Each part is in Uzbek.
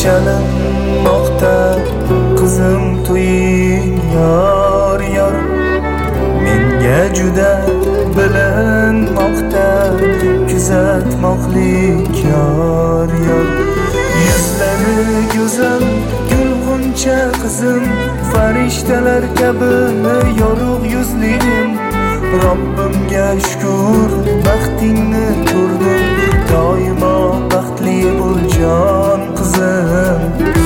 chalinmoqda qizim to'ying yor yor menga juda bilinmoqda kuzatmoqlik yor yor yuzlari go'zal gulg'uncha qizim farishtalar kabi yorug' yuzligim Robbimga shukr baxtingni ko'rdim doimo baxtli bo'l jon qizim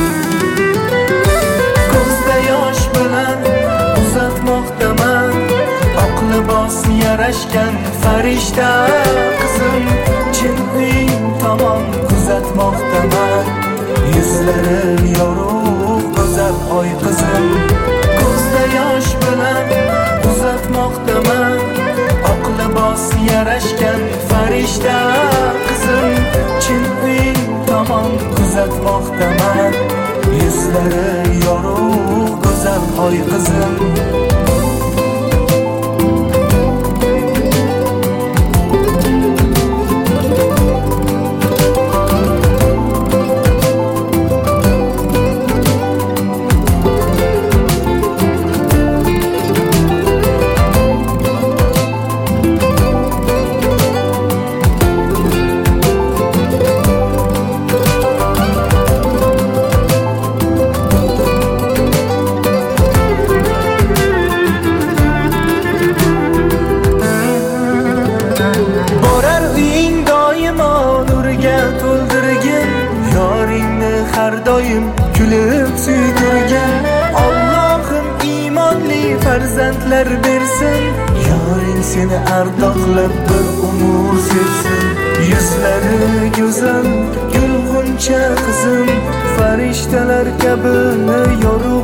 ko'zda yosh bilan uzatmoqdaman oq libos yarashgan farishta qizim chin uying tomon kuzatmoqdaman yuzlari yorug' go'zal oy qizim ko'zda yosh bilan uzatmoqdaman oq libos yarashgan farishta qizim chin uying tomon kuzatmoqdaman yuzlari yorug' go'zal oy qizim har doim kulib suydirgin Allohim iymonli farzandlar bersin yoring seni ardoqlab bir umr sevsin yuzlari go'zal gulg'uncha qizim farishtalar kabi yorug'